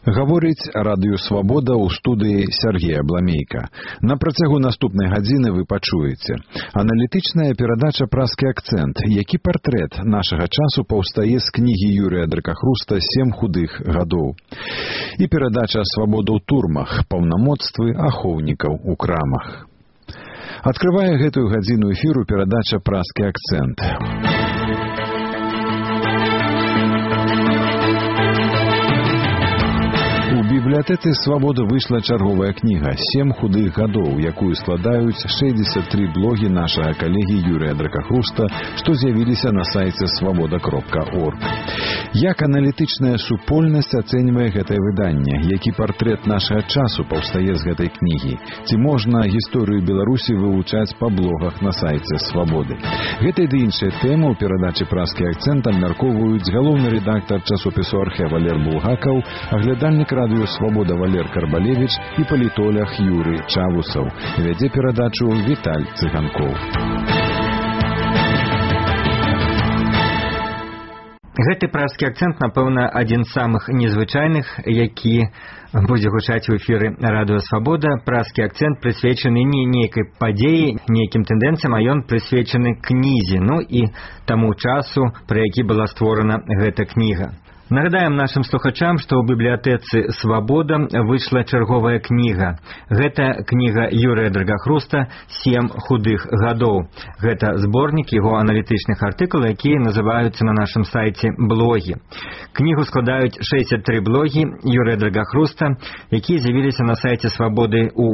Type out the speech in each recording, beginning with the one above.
Гаворыць радыё «Свабода» ў студыі Сергея Бламейка. На працягу наступнай гадзіны вы пачуеце аналітычная перадача «Празкі акцэнт», які партрэт нашага часу паўстае з кнігі Юрыя Дракахруста «7 худых гадоў». І перадача «Свабода ў турмах», паўнамоцтвы ахоўнікаў у крамах. Адкрывае гэтую гадзіну эфіру перадача «Празкі акцэнт». У бібліятэцы «Свабода» выйшла чарговая кніга «7 худых гадоў», якую складаюць 63 блогі нашага калегі Юрыя Дракахруста, што з'явіліся на сайце свабода.орг. Як аналітычная супольнасць ацэньвае гэтае выданне, які партрэт нашага часу паўстае з гэтай кнігі? Ці можна гісторыю Беларусі вывучаць па блогах на сайце «Свабоды»? Гэтай ды іншыя тэмы ў перадачы «Празкі акцэнт» абмяркоўваюць галоўны рэдактар часопісу «Архэ» Валер Булгакаў, аглядальнік радыё «Свабода» Валер Карбалевіч і палітолог Юрый Чавусаў. Вядзе перадачу Віталь Цыганкоў. Гэты празкі акцэнт, напэўна, адзін з самых незвычайных, які будзе гучаць у эфіры радыё «Свабода». Празкі акцэнт прысвечаны не нейкай падзеі, нейкім тэндэнцыям, а ён прысвечаны кнізе, ну і таму часу, пры які была створана гэта кніга. Нагадаем нашим слухачам, што ў бібліятэцы «Свабода» выйшла чарговая кніга. Гэта кніга Юрыя Дракахруста «7 худых гадоў». Гэта зборнік яго аналітычных артыкулаў, якія называюцца на нашым сайце блогі. Кнігу складаюць 63 блогі Юрыя Дракахруста, якія з'явіліся на сайце «Свабоды» у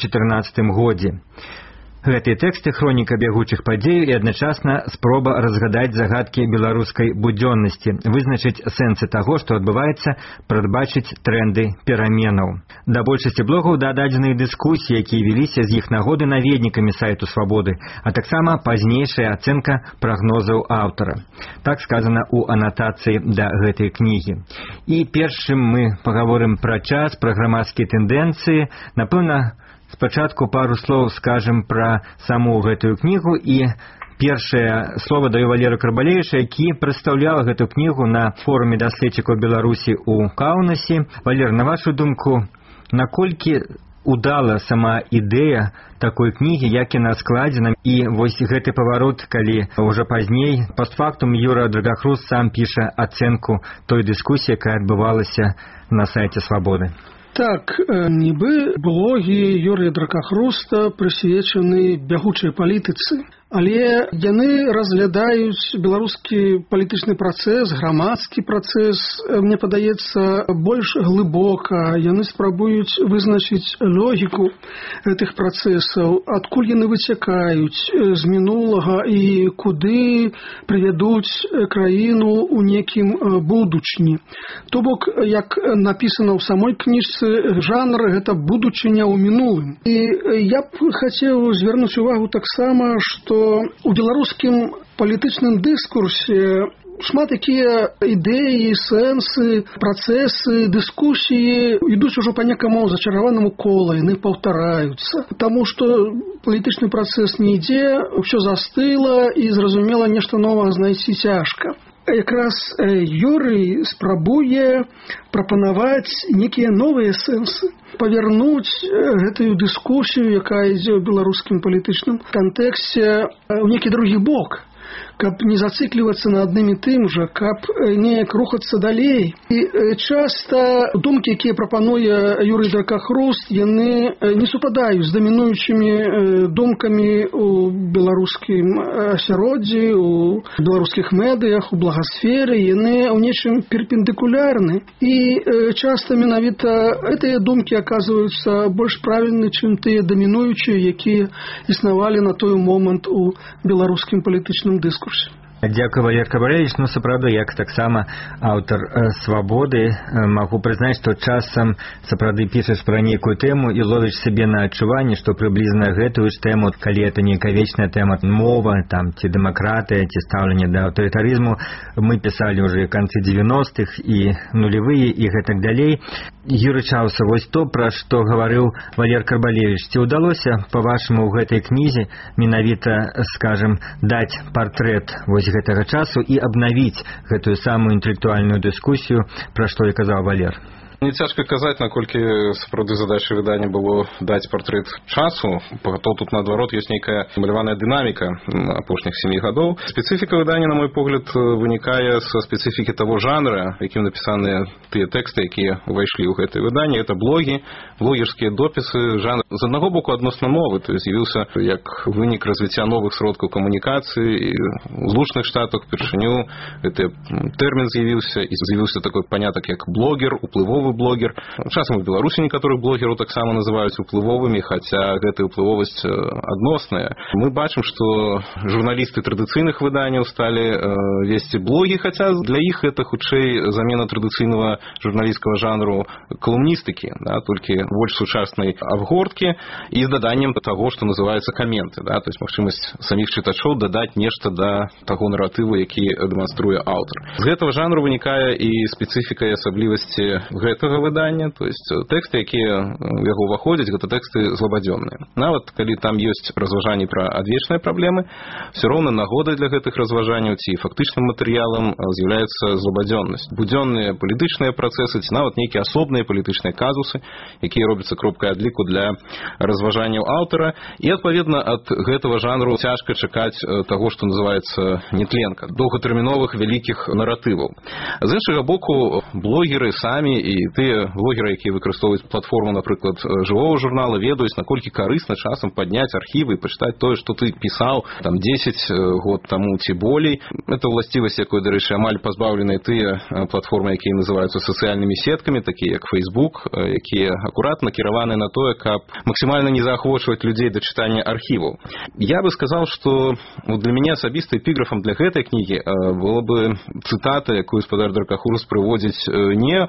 8-14 годзе. Гэтыя тэксты хроніка бягучых падзей і адначасна спроба разгадаць загадкі беларускай будзённасці, вызначыць сэнсы таго, што адбываецца, прадбачыць трэнды пераменаў. Да большасці блогаў дададзены дыскусіі, якія веліся з іх нагоды наведнікамі сайту «Свабоды», а таксама пазнейшая ацэнка прагнозаў аўтара. Так сказана ў анатацыі да гэтай кнігі. І першым мы пагаворым пра час, пра грамадскія тэндэнцыі. Напэўна, спачатку пару слоў скажем пра саму гэтую кнігу, і першае слова даю Валеру Карбалевічу, які прадстаўляў гэту кнігу на форуме даследчыкаў Беларусі ў Каўнасе. Валер, на вашу думку, наколькі удала сама ідэя такой кнігі, як яна складзена, і вось гэты паварот, калі ўжо пазней постфактум Юра Дракахруст сам піша ацэнку той дыскусіі, якая адбывалася на сайце «Свабоды». Так, нібы блогі Юрыя Дракахруста прысвечаны бягучай палітыцы, але яны разглядаюць беларускі палітычны працэс, грамадскі працэс, мне падаецца, больш глыбока. Яны спрабуюць вызначыць логіку гэтых працэсаў, адкуль яны выцякаюць з мінулага і куды прывядуць краіну ў некім будучыні. То бок, як напісана ў самой кніжцы, жанр гэта будучыня ў мінулым. І я б хацеў звярнуць увагу таксама, што у беларускім палітычным дыскурсе шмат такія ідэі, сэнсы, працэсы, дыскусіі ідуць ужо па некаму зачараванаму колу, яны паўтараюцца. Таму што палітычны працэс не ідзе, ўсё застыла, і зразумела, нешта новае знайсці цяжка. Якраз Юрый спрабуе прапанаваць некія новыя сэнсы, павярнуць гэтую дыскусію, якая ідзе ў беларускім палітычным кантэксце, ў некі другі бок, каб не зациклівацца на адным і тым жа, каб неяк рухацца далей. І часта думкі, якія прапануе Юрый Дракахруст, яны не супадаюць з дамінуючымі думкамі ў беларускім асяроддзі, у беларускіх медыях, у благасферы, яны ў нечым перпендыкулярны. І часта менавіта гэтыя думкі аказваюцца больш правільны, чым тыя дамінуючыя, якія існавалі на той момант у беларускім палітычным дыскурсе. Дзякуй, Валер Карбалевіч. Ну, сапраўды, як таксама аўтар «Свабоды», магу прызнаць, што часам сапраўды пішаш пра нейкую тэму і ловіш сабе на адчуванне, што прыблізна гэтую ж тэму, калі это нейкая вечная тэма, мова, там, ці дэмакратыя, ці стаўленне да аўтарытарызму, мы пісалі ўжо канцы 90-х і нулевыя і гэтак далей. Юрый Чавусаў, вось то, пра што гаварыў Валер Карбалевіч, ці ўдалося, па-вашаму, ў гэтай кнізе менавіта, скажем, даць партрэт вось гэтага часу і абнавіць гэтую самую інтэлектуальную дыскусію, пра што і казаў Валер? Не цяжка казаць, наколькі сапраўды задача выдання было даць партрэт часу, то тут наадварот ёсць нейкая маляваная дынаміка апошніх 7 гадоў. Спецыфіка выдання, на мой погляд, вынікае са спецыфікі таго жанра, якім напісаныя тыя тэксты, якія ўвайшлі ў гэтае выданне. Это блогі, блогерскія допісы, жанр з аднаго боку адносна новы, то есть з'явіўся як вынік развіцця новых сродкаў камунікацыі. У Злучаных Штатах першыню гэты тэрмін з'явіўся, і з'явіўся такой панятак як блогер, уплывовы блогер. Часам у Беларусі некаторых блогераў таксама называюць уплывовымі, хаця гэтая уплывовасць адносная. Мы бачым, што журналісты традыцыйных выданняў сталі весці блогі, хаця для іх гэта хутчэй замена традыцыйнага журналісцкага жанру калумністыкі, да, толькі больш сучаснай абгорткі і з даданнем таго, што называецца каменты, да, то есть магчымасць саміх чытачоў дадаць нешта да таго наратыву, які дэманструе аўтар. З гэтага жанру вынікае і спецыфіка і асаблівасці гэтага выдання, то есть тэксты, якія ў яго ўваходзяць, гэта тэксты злабадзённыя. Нават калі там ёсць разважанні пра адвечныя праблемы, все роўна нагодай для гэтых разважанняў ці фактычным матэрыялам з'яўляецца злабадзённасць. Будзённыя палітычныя працэсы ці нават нейкія асобныя палітычныя казусы, якія робяцца кропкай адліку для разважанняў аўтара, і адпаведна ад гэтага жанру цяжка чакаць таго, што называецца нетленка, доўгатэрміновых вялікіх наратываў. З іншага боку, блогеры самі і тыя блогеры, якія выкарыстоўваюць платформу, напрыклад, жывого журнала, ведаюць, наколькі карысна часам падняць архівы і пачытаць тое, што ты пісаў там 10 год таму ці болей. Это ўласцівасць, якой, дарэчы, амаль пазбаўленыя тыя платформы, якія называюцца сацыяльнымі сеткамі, такія як Facebook, якія акурат накіраваны на тое, каб максімальна не заахвочваць людзей да чытання архіваў. Я бы сказаў, што для мяне асабіста эпіграфам для гэтай кнігі была бы цытата, якую спадар Дракахурс прыводзіць не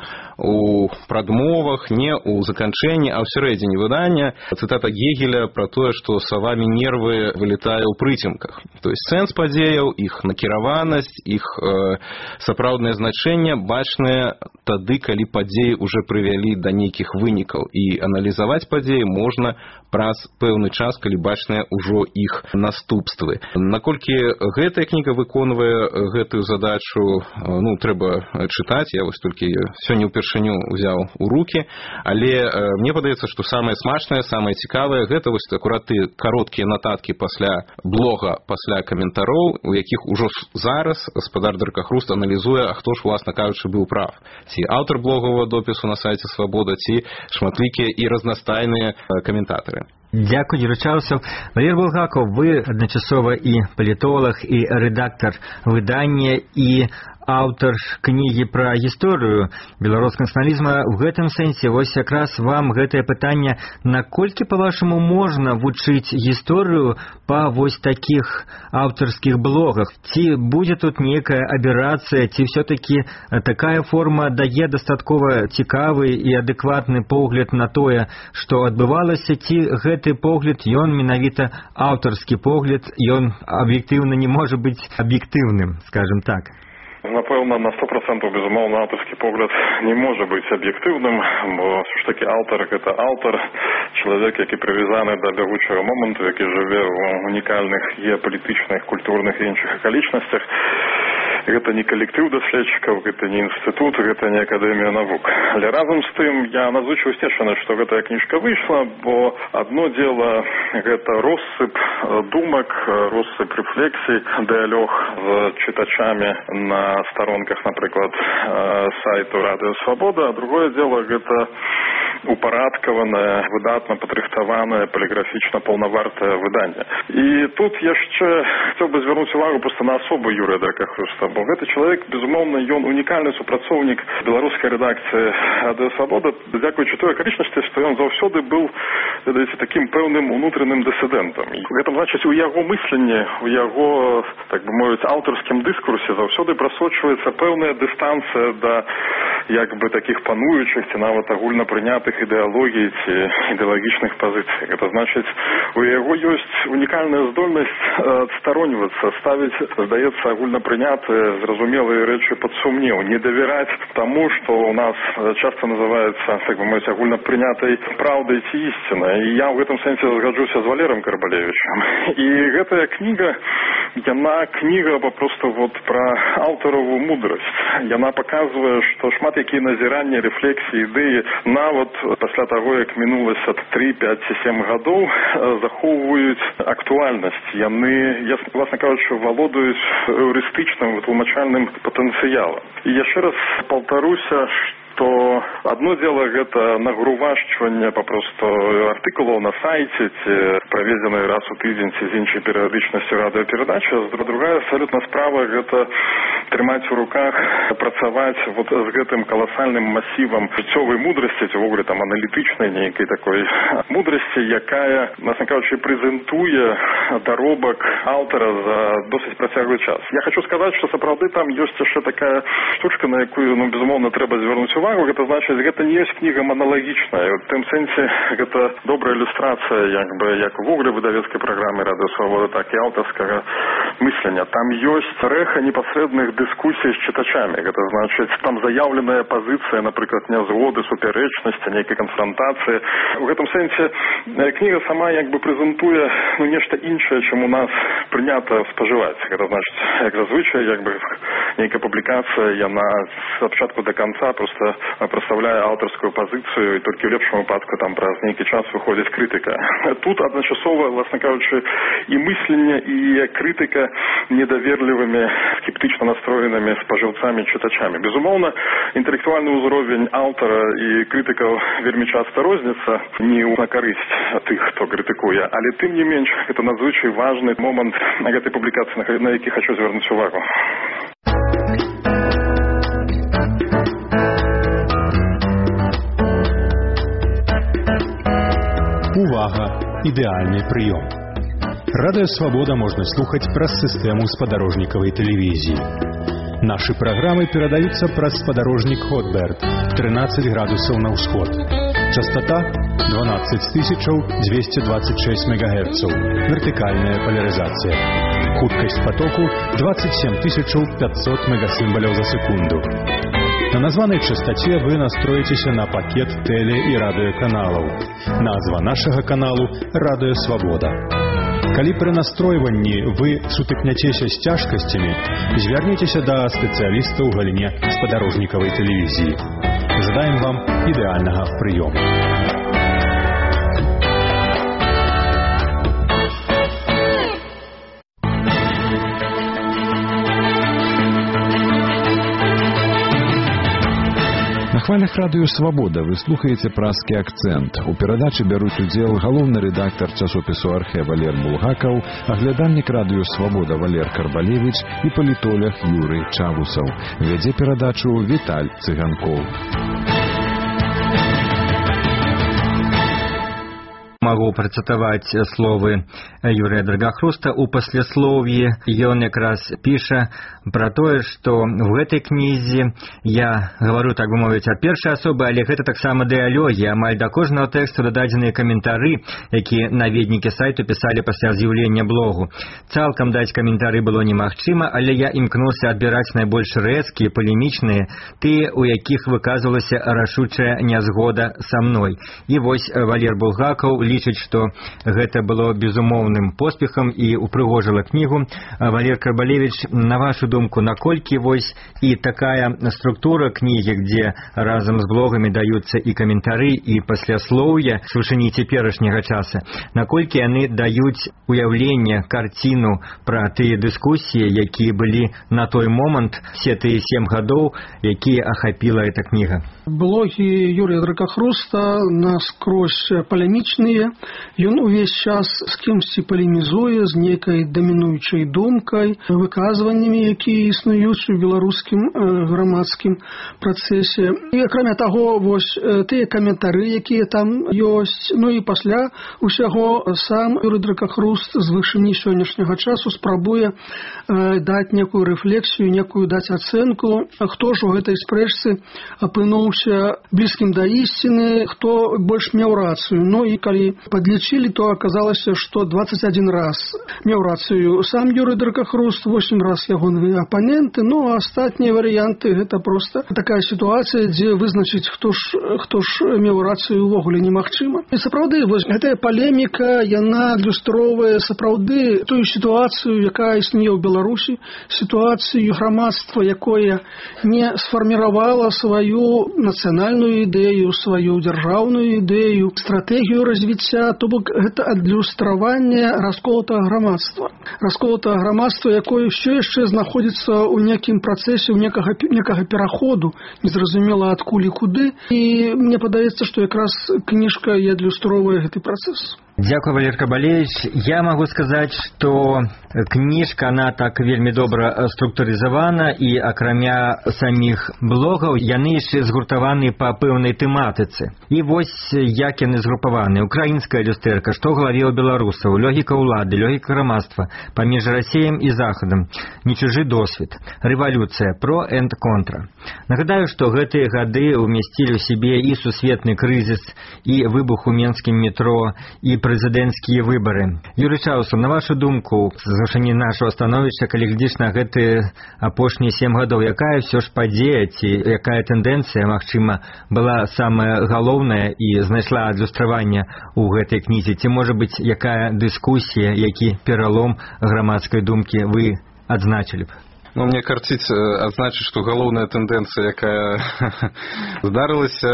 у прадмовах, не у заканчэнні, а ў сярэдзіне выдання. Цытата Гегеля пра тое, што сава Мінервы вылетае ў прыцемках. То есть сэнс падзеяў, іх накіраванасць, іх сапраўднае значэнне бачнае тады, калі падзеі ўжо прывялі да нейкіх вынікаў. І аналізаваць падзеі можна праз пэўны час, калі бачныя ўжо іх наступствы. Наколькі гэтая кніга выконвае гэтую задачу, трэба чытаць. Я вось толькі сёння ўпершыню ўзяў у рукі, але мне падаецца, што самае смачнае, самае цікавае гэта вось акурат тыя кароткія нататкі пасля блога, пасля каментароў, у якіх ужо зараз спадар Дракахруст аналізуе, а хто ж, уласна кажучы, быў прав. Ці аўтар блоговага допісу на сайце Свабода, ці шматлікія і разнастайныя каментатары. Дякую, Юрычаўцаў. Валерий Булгаков, вы адначасова і палітолог, і рэдактар выдання, і аўтар кнігі пра гісторыю беларускага нацыяналізма. У гэтым сэнсе вось якраз вам гэтае пытанне, наколькі, па-вашаму, можна вучыць гісторыю па вось такіх аўтарскіх блогах? Ці будзе тут нейкая аберацыя, ці ўсё-такі такая форма дае дастаткова цікавы і адэкватны погляд на тое, што адбывалася, ці гэты погляд, ён менавіта аўтарскі погляд, ён аб'ектыўна не можа быць аб'ектыўным, скажем так? Напэўна, на 100% безумоўна аўтарскі погляд не можа быць аб'ектыўным, бо ж такі аўтар гэта аўтар, чалавек, які прывязаны да бягучага моманту, які жыве ў унікальных геапалітычных, культурных і іншых акалічнасцях. Гэта не калектыў даследчыкаў, гэта не інстытут, гэта не акадэмія навук. Але разам з тым я надзвычай усцешаны, што гэтая кніжка выйшла, бо адно дело гэта россып думак, россып рэфлексій, дыялог з чытачамі на старонках, напрыклад, сайту Радыё Свабода, а другое дело гэта упарадкаванае, выдатна падрыхтаванае, паліграфічна паўнавартае выданне. І тут яшчэ хацеў бы звярнуць увагу проста на асобу Юрыя Дракахруста, бо гэты чалавек, безумоўна, ён унікальны супрацоўнік беларускай рэдакцыі Радыё Свабода, дзякуючы той акалічнасці, што ён заўсёды быў, ведаеце, такім пэўным унутраным дысідэнтам. І гэта значыць, у яго мысленні, у яго, так бы мовіць, аўтарскім дыскурсе заўсёды прасочваецца пэўная дыстанцыя да як бы такіх пануючых ці нават агульна прынятых ідэалогій ці ідэалагічных пазіцый. Гэта значыць, у яго ёсць унікальная здольнасць адстароньвацца, ставіць, здаецца, агульна прынятыя, зразумелыя рэчы пад сумнеў, не давяраць таму, што ў нас часта называецца, так бы мовіць, агульна прынятай праўдай ці ісцінай. І я ў гэтым сэнсе згаджуся з Валером Карбалевічем. І гэтая кніга, яна кніга папросту вот пра аўтарову мудрасць. Яна паказвае, што шмат шмат якія назіранні, рэфлексіі, ідэі нават пасля таго, як мінулася 3, 5 ці 7 гадоў, захоўваюць актуальнасць. Яны, власна кажучы, валодаюць эўрыстычным вытлумачальным патэнцыялам. І яшчэ раз паўтаруся, то одно дело гэта нагрувашчванне папросту артыкулаў на сайце, ці праведзеныя раз у тыдзень ці з іншай перыядычнасцю радыёперадачы. Другая абсалютна справа гэта трымаць у руках, працаваць вот з гэтым каласальным масівам жыццёвай мудрасці, ці ўвогуле там аналітычнай нейкай такой мудрасці, якая, власна кажучы, прэзентуе даробак аўтара за досыць працяглы час. Я хочу сказаць, што сапраўды там ёсць яшчэ такая штучка, на якую, безумоўна, трэба звярнуць увагу. Гэта значыць, гэта не ёсць кніга маналагічная. У тым сэнсе гэта добрая ілюстрацыя, як увогуле выдавецкай праграмы Радыё Свабода, так і аўтарскага мыслення. Там ёсць рэха непасрэдных дыскусій з чытачамі. Гэта значыць, там заяўленая пазіцыя, напрыклад, нязгоды, супярэчнасці, нейкай канфрантацыі. У гэтым сэнсе кніга сама прэзентуе нешта іншае, чым у нас прынята спажываць. Гэта значыць, як зазвычай, нейкая публікацыя, яна з пачатку да канца проста прадстаўляе аўтарскую пазіцыю, і толькі ў лепшым выпадку там праз нейкі час выходзіць крытыка. Тут адначасова, власна кажучы, і мысленне, і крытыка недаверлівымі, скептычна настроенымі спажыўцамі, чытачамі. Безумоўна, інтэлектуальны ўзровень аўтара і крытыкаў вельмі часта розніцца, не на карысць тых, хто крытыкуе, але тым не менш, гэта надзвычай важны момант гэтай публікацыі, на які хочу звярнуць увагу. Увага! Ідэальны прыём. Радыё Свабода можна слухаць праз сістэму спадарожнікавай тэлевізіі. Нашы праграмы перадаюцца праз спадарожнік Хотберт 13 градусаў на ўсход. Частота 12226 МГц. Вертыкальная поляризация. Хуткасць потоку 27500 мегасимволяў за секунду. На названай частоце вы настроіцеся на пакет тэле- і радыёканалаў. Назва нашага каналу Радыё Свабода. Калі пры настройванні вы сутыкняцеся з цяжкасцямі, звярніцеся да спецыяліста ў галіне спадарожнікавай тэлевізіі. Жадаем вам ідэальнага прыёму. На хвалях Радыё Свабода вы слухаеце празкі акцэнт. У перадачы бяруць удзел галоўны рэдактар часопісу «Архэ» Валер Булгакаў, аглядальнік Радыё Свабода Валер Карбалевіч і палітолог Юрый Чавусаў. Вядзе перадачу Віталь Цыганкоў. Могу працытаваць словы Юрыя Драгахруста. У пасляслоўі ён якраз піша пра тое, што в гэтай кнізе я гавару, так бы мовіць, ад першай асобы, але гэта таксама дыялогі. Амаль да кожнага тэксту дададзеныя каментары, якія наведнікі сайту пісалі пасля з'яўлення блогу. Цалкам даць каментары было немагчыма, але я імкнуўся адбіраць найбольш рэзкія, палемічныя, тыя, у якіх выказвалася рашучая нязгода са мной. І вось Валер Булгакаў лічыць, што гэта было безумоўным поспехам і упрыгожыла кнігу. Валер Карбалевіч, на вашу думку, наколькі вось і такая структура кнігі, дзе разам з блогамі даюцца і каментары, і пасляслоўе з вышыні цяперашняга часа, наколькі яны даюць уяўленне, карціну пра тыя дыскусіі, якія былі на той момант, все тыя 7 гадоў, якія ахапіла эта кніга? Блогі Юрія Дракахруста наскрозь палемічныя. Ён увесь час з кімсьці палемізуе, з нейкай дамінуючай думкай, выказваннямі, якія існуюць у беларускім грамадскім працэсе. І акрамя таго, вось тыя каментары, якія там ёсць. Ну і пасля усяго сам Юрый Дракахруст з вышыні сённяшняга часу спрабуе даць некую рэфлексію, некую даць ацэнку, хто ж у гэтай спрэчцы апынуўся блізкім да ісціны, хто больш меў рацыю. Ну і калі падлічылі, то аказалася, што 21 раз меў рацыю сам Юрый Дракахруст, 8 раз ягоныя апаненты, ну а астатнія варыянты гэта проста такая сітуацыя, дзе вызначыць, хто ж меў рацыю увогуле немагчыма. І сапраўды, вось гэтая палеміка, яна адлюстроўвае сапраўды тую сітуацыю, якая існуе ў Беларусі, сітуацыю грамадства, якое не сфарміравала сваю нацыянальную ідэю, сваю дзяржаўную ідэю, стратэгію развіцця, то бок гэта адлюстраванне расколатага грамадства. Расколатага грамадства, якое ўсё яшчэ знаходзіцца ў некім працэсе, ў некага пераходу, незразумела адкуль і куды. І мне падаецца, што якраз кніжка і адлюстроўвае гэты працэс. Дзякуй, Валерий Карбалевич. Я могу сказать, что кніжка, она так вельмі добра структурызавана, і акрамя самих блогаў, яны яшчэ згуртаваны па пэўнай тэматыцы. І вось як яны згрупаваны. Украінская люстэрка, што ў галаве ў беларусаў, логіка ўлады, логіка грамадства, паміж Расіяем і Захадам, не чужы досвед, рэвалюцыя, про энд контра. Нагадаю, што гэтыя гады ўмясцілі ў сябе і сусветны крызіс, і выбух у менскім метро, і прэзідэнцкія выбары. Юрый Чаусаў, на вашу думку, з вышыні нашага становішча, калі глядзіш на гэтыя апошнія 7 гадоў, якая ўсё ж падзея ці якая тэндэнцыя, магчыма, была самая галоўная і знайшла адлюстраванне ў гэтай кнізе? Ці, можа быць, якая дыскусія, які пералом грамадскай думкі вы адзначылі б? Ну, мне карціць адзначыць, што галоўная тэндэнцыя, якая здарылася,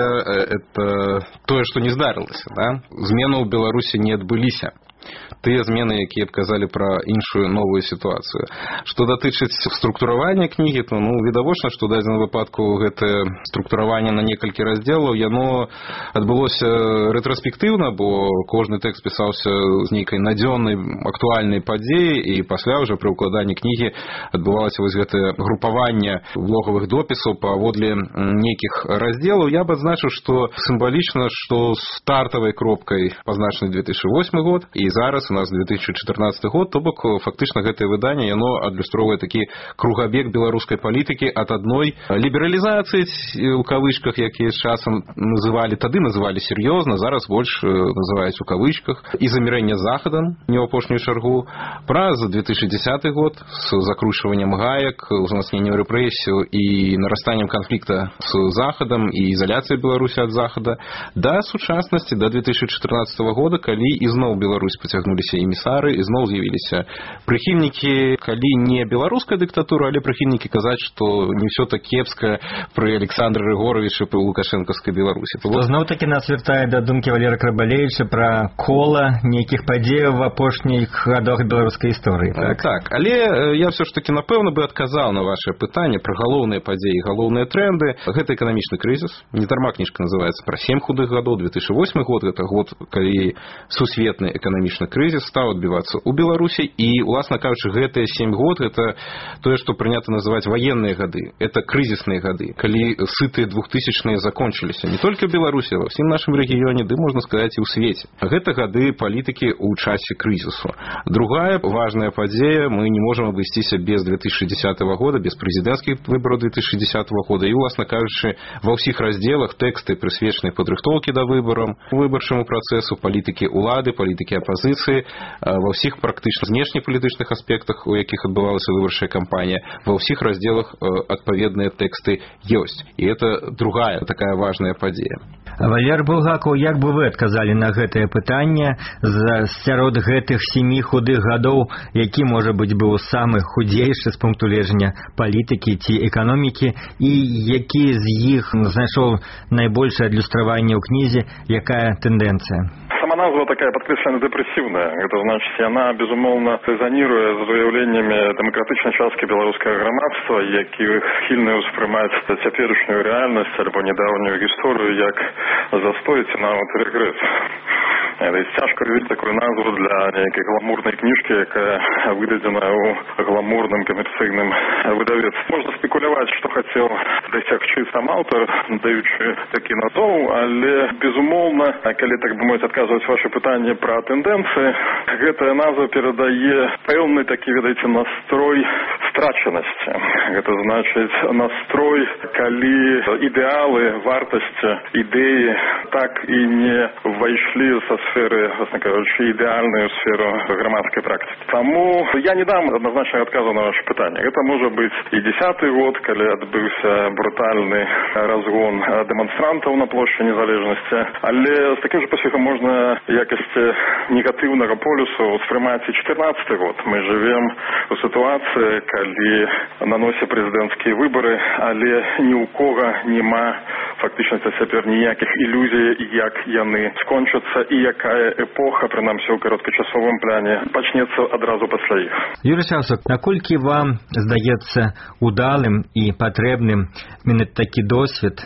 это тое, што не здарылася. Да? Змены ў Беларусі не адбыліся. Тыя змены, якія б казалі пра іншую новую сітуацыю. Што датычыць структуравання кнігі, то відавочна, што ў дадзеным выпадку гэтае структураванне на некалькі раздзелаў, яно адбылося рэтраспектыўна, бо кожны тэкст пісаўся з нейкай надзённай актуальнай падзеі, і пасля ўжо пры ўкладанні кнігі адбывалася вось гэтае групаванне блогавых допісаў паводле нейкіх раздзелаў. Я б адзначыў, што сімвалічна, што стартавай кропкай пазначаны 2008 год, і зараз у нас 2014 год, то бок фактычна гэтае выданне, яно адлюстроўвае такі кругабег беларускай палітыкі ад адной лібералізацыі, у кавычках, якія з часам тады называлі сер'ёзна, зараз больш называюць у кавычках, і замірэння з Захадам, не ў апошнюю чаргу, праз 2010 год з закручваннем гаек, узмацненнем рэпрэсію і нарастаннем канфлікта з Захадам і ізаляцыяй Беларусі ад Захада, да сучаснасці, да 2014 года, калі ізноў Беларусь пацягнуліся эмісары, і зноў з'явіліся прыхільнікі, калі не беларуская дыктатура, але прыхільнікі казаць, што не ўсё так кепска пры Александры Рыгоровичы пры лукашэнкаўскай Беларусі. То зноў-такі нас вяртае да думкі Валерия Карбалевича пра кола нейкіх падзеяў в апошніх гадах беларускай історыі. Так, але я ўсё ж такі, напэўна, бы адказаў на ваше пытанне пра галоўныя падзеі, галоўныя тренды. Гэта эканамічны крызіс. Недарма кніжка называецца пра 7 худых гадоў. 2008 год, гэта год, калі сусветны эканамічны крызіс стаў адбівацца ў Беларусі, і, уласна кажучы, гэтыя 7 год, это тое, што прынята называць ваенныя гады, это крызісныя гады, калі сытыя 2000-е закончыліся не толькі ў Беларусі, а ва ўсім нашым рэгіёне, ды, можна сказаць, і ў свеце. Гэта гады палітыкі ў часе крызісу. Другая важная падзея, мы не можам абысціся без 2010 года, без прэзідэнцкіх выбараў 2010 года, і, уласна кажучы, ва ўсіх раздзелах тэксты прысвечаныя падрыхтоўкі да выбараў, выбарчаму працэсу, палітыкі ўлады, палітыкі апазіцыі, ва ўсіх практычна знешнепалітычных аспектах, у якіх адбывалася выбарчая кампанія, ва ўсіх раздзелах адпаведныя тэксты ёсць. І это другая такая важная падзея. Валер Булгакаў, як бы вы адказалі на гэтае пытанне сярод гэтых 7 худых гадоў, які, можа быць, быў самы худзейшы з пункту гледжання палітыкі ці эканомікі, і які з іх знайшоў найбольшае адлюстраванне ў кнізе, якая тэндэнцыя? Сама назва такая падкрэслена дэпрэсіўная. Гэта значыць, яна, безумоўна, рэзаніруе з выяўленнямі дэмакратычнай часткі беларускага грамадства, якія схільныя ўспрымаць цяперашнюю рэальнасць альбо нядаўнюю гісторыю як застой ці нават рэгрэс. Цяжка ўявіць такую назву для нейкай гламурнай кніжкі, якая выдадзена ў гламурным камерцыйным выдавецтве. Можна спекуляваць, што хацеў дасягчы сам аўтар, даючы такі назоў, але, безумоўна, калі, так бы мовіць, адказваць ваше пытанне пра тэндэнцыі, гэтая назва перадае пэўны такі, ведаеце, настрой страчанасці. Гэта значыць настрой, калі ідэалы, вартасці, ідэі так і не ўвайшлі са сферы, власне кажучи, ідеальную сферу громадской практики. Тому я не дам однозначного отказа на ваше питание. Это может быть и 10-й год, когда отбылся брутальный разгон демонстрантов на площади Незалежности. Але с таким же поспехом можно в якости негативного полюсу воспринимать и 14-й год. Мы живем в ситуации, когда наносят президентские выборы, але ни у кого нема фактично теперь ніяких ілюзій, як яны скончаться і якая епоха, принамсі у короткачасовым пляне, пачнецца адразу пасля іх. Юрий Савсок, наколькі вам здаецца удалым і патрэбным менавіта такі досвед,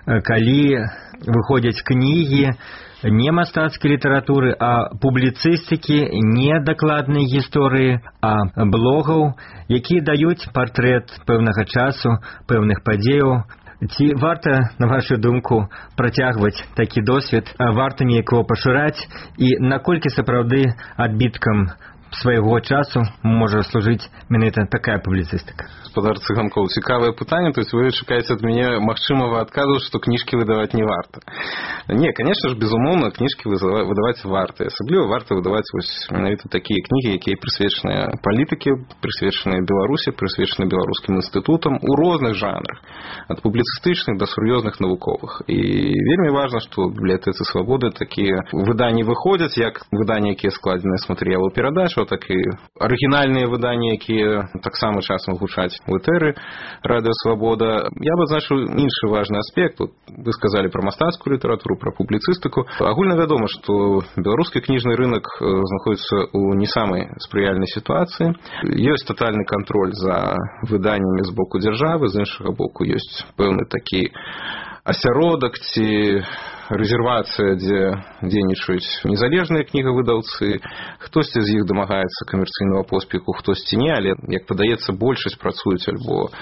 калі выходзяць кнігі не мастацкай літаратуры, а публіцыстыкі, не дакладнай гісторыі, а блогаў, якія даюць партрэт пэўнага часу, пэўных падзеяў. Ці варта, на вашу думку, працягваць такі досвед, варта неяк яго пашыраць, і наколькі сапраўды адбіткам свайго часу можа служыць менавіта такая публіцыстыка? Господар Цыганкоў, цікавае пытанне, то есть вы чакаеце ад мяне магчымага адказу, што кніжкі выдаваць не варта. Не, конечно ж, безумоўна, кніжкі выдаваць варта. Асабліва варта выдаваць вось менавіта такія кнігі, якія прысвечаныя палітыкі, прысвечаныя Беларусі, прысвечаныя беларускім інстытутам у розных жанрах, ад публіцыстычных да сур'ёзных навуковых. І вельмі важна, што ў бібліятэцы Свабоды такія выданні выходзяць, як выданні, якія складзеныя з матэрыялаў перадач, так і арыгінальныя выданні, якія таксама часам гучаць у этэры Радыё Свабода. Я б адзначыў іншы важны аспект. Вы сказалі пра мастацкую літаратуру, пра публіцыстыку. Агульна вядома, што беларускі кніжны рынок знаходзіцца ў не самай спрыяльнай сітуацыі. Ёсць татальны кантроль за выданнямі з боку дзяржавы, з іншага боку ёсць пэўны такі асяродак ці рэзервацыя, дзе дзейнічаюць незалежныя кнігавыдаўцы. Хтосьці з іх дамагаецца камерцыйнага поспеху, хтосьці не, але, як падаецца, большасць працуюць альбо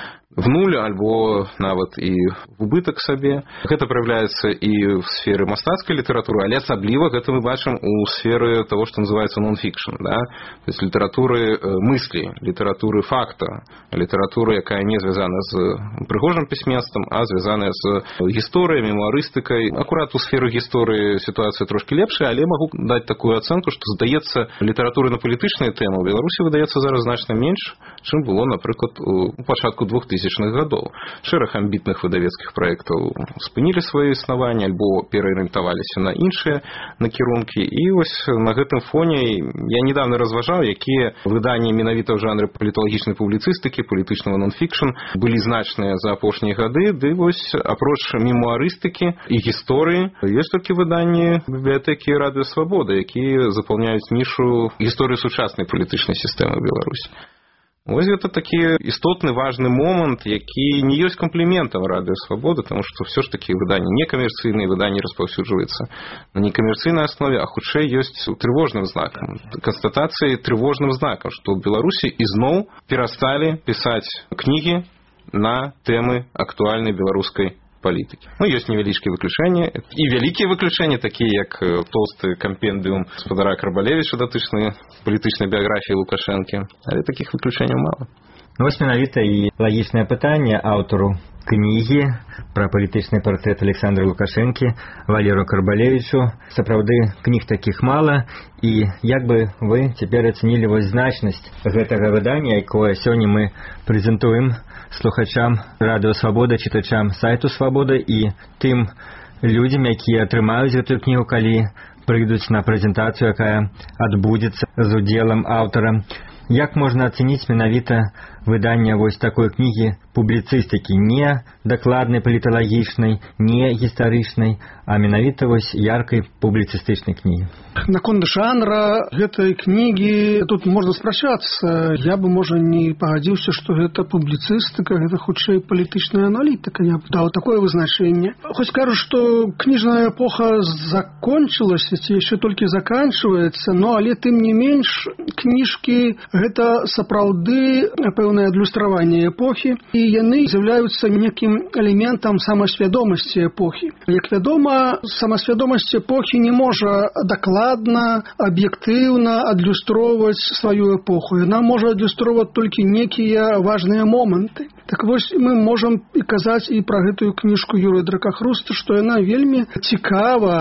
в нуль, альбо нават і в убытак сабе. Гэта праяўляецца і в сферы мастацкай літаратуры, але асабліва гэта мы бачым у сферы того, што называецца нон-фікшн, да? То есть літаратуры мыслі, літаратуры факта, літаратуры, якая не звязана з прыгожым пісьменствам, а звязаная з гісторыяй, мемуарыстыкай. Акурат у сферы гісторыі сітуацыя трошкі лепшая, але магу даць такую ацэнку, што, здаецца, літаратуры на палітычныя тэмы ў Беларусі выдаецца зараз значна менш, чым было, напрыклад, у пачатку 2000-х гадоў. Шэраг амбітных выдавецкіх праектаў спынілі свае існаванне альбо пераарыентаваліся на іншыя накірункі. І вось на гэтым фоне я недавно разважаў, якія выданні менавіта ў жанры паліталагічнай публіцыстыкі, палітычнага нон-фікшн былі значныя за апошнія гады. Ды вось апроч мемуарыстыкі і гісторыі ёсць толькі выданні бібліятэкі Радыё Свабода, якія запаўняюць нішу гісторыі сучаснай палітычнай сістэмы Беларусі. Вось гэта такі істотны важны момант, які не ёсць кампліментам Радыё Свабода, таму што ўсё ж такі выданні некамерцыйныя, выданні распаўсюджваюцца на некамерцыйнай аснове, а хутчэй ёсць трывожным знакам, канстатацыяй трывожным знакам, што ў Беларусі ізноў перасталі пісаць кнігі на тэмы актуальнай беларускай палітыкі. Ну, ёсць невялічкія выключэнні і вялікія выключэнні, такія як толсты кампендыум гаспадара Карбалевіча датычны палітычнай біяграфіі Лукашэнкі, але такіх выключэнняў мала. Вось менавіта і лагічнае пытанне аўтару кнігі пра палітычны партрэт Александра Лукашэнкі Валеру Карбалевічу. Сапраўды, кніг такіх мала, і як бы вы цяпер ацэнілі вось значнасць гэтага выдання, якое сёння мы прэзентуем слухачам Радыё Свабода, чытачам сайту Свабода і тым людзям, якія атрымаюць гэтую кнігу, калі прыйдуць на прэзентацыю, якая адбудзецца з удзелам аўтара. Як можна ацэніць менавіта выданне вось такой кнігі публіцыстыкі, не дакладнай паліталагічнай, не гістарычнай, а менавіта вось яркай публіцыстычнай кнігі? Наконт жанра гэтай кнігі тут можна спрачацца. Я бы, можа, не пагадзіўся, што гэта публіцыстыка, гэта хутчэй палітычная аналітыка, не даў такое вызначэнне. Хоць кажу, што кніжная эпоха закончылася, ці яшчэ толькі заканчваецца, но але тым не менш кніжкі гэта сапраўды пэўнае адлюстраванне эпохі, і яны з'яўляюцца некім элементам самасвядомасці эпохі. Як вядома, самасвядомасць эпохі не можа дакладна, аб'ектыўна адлюстроўваць сваю эпоху. Яна можа адлюстроўваць толькі некія важныя моманты. Так вось, мы можам і казаць і пра гэтую кніжку Юрыя Дракахруста, што яна вельмі цікава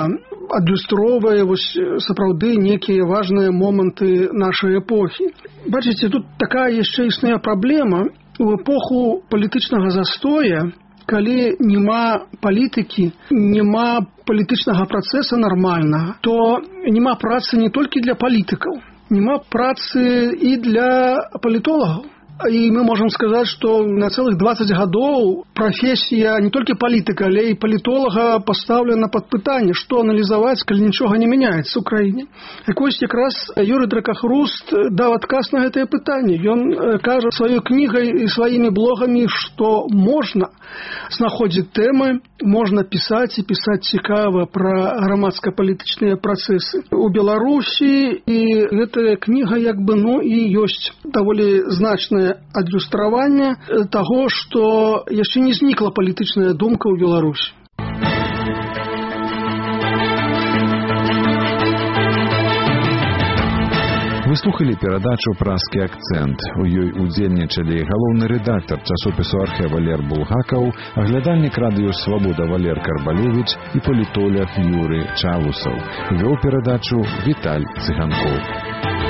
адлюстроўвае сапраўды некія важныя моманты нашай эпохі. Бачыце, тут такая яшчэ існуе праблема. У эпоху палітычнага застоя, калі няма палітыкі, няма палітычнага працэса нармальнага, то няма працы не толькі для палітыкаў, няма працы і для палітолагаў. І мы можам сказаць, што на цэлых 20 гадоў прафесія не толькі палітыка, але і палітолага пастаўлена пад пытанне, што аналізаваць, калі нічога не мяняецца ў краіне. Вось якраз Юрый Дракахруст даў адказ на гэтае пытанне. Ён кажа сваёй кнігай і сваімі блогамі, што можна знаходзіць тэмы, можна пісаць і пісаць цікава пра грамадска-палітычныя працэсы у Беларусі, і гэтая кніга і ёсць даволі значная адлюстраванне таго, што яшчэ не знікла палітычная думка ў Беларусі. Вы слухали перадачу «Празкі акцэнт». У ёй удзельнічалі галоўны рэдактар часопісу «Архэ» Валер Булгакаў, аглядальнік радыё «Свабода» Валер Карбалевіч і палітолог Юрый Чавусаў. Вёў перадачу Віталь Цыганкоў.